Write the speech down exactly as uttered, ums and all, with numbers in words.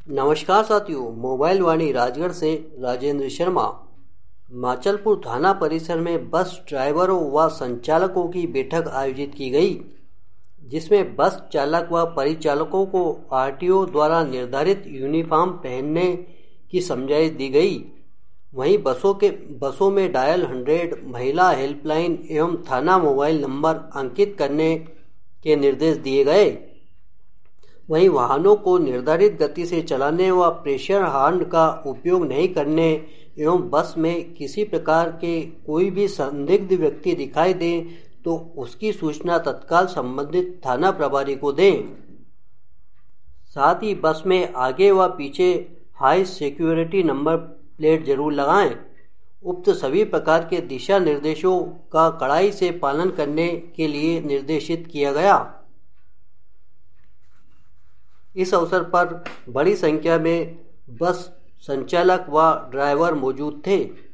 नमस्कार साथियों, मोबाइल वाणी राजगढ़ से राजेंद्र शर्मा। माचलपुर थाना परिसर में बस ड्राइवरों व संचालकों की बैठक आयोजित की गई, जिसमें बस चालक व परिचालकों को आरटीओ द्वारा निर्धारित यूनिफॉर्म पहनने की समझाइश दी गई। वहीं बसों के बसों में डायल हंड्रेड महिला हेल्पलाइन एवं थाना मोबाइल नंबर अंकित करने के निर्देश दिए गए। वहीं वाहनों को निर्धारित गति से चलाने व प्रेशर हॉर्न का उपयोग नहीं करने एवं बस में किसी प्रकार के कोई भी संदिग्ध व्यक्ति दिखाई दे तो उसकी सूचना तत्काल संबंधित थाना प्रभारी को दें। साथ ही बस में आगे व पीछे हाई सिक्योरिटी नंबर प्लेट जरूर लगाएं। उक्त सभी प्रकार के दिशा निर्देशों का कड़ाई से पालन करने के लिए निर्देशित किया गया। इस अवसर पर बड़ी संख्या में बस संचालक व ड्राइवर मौजूद थे।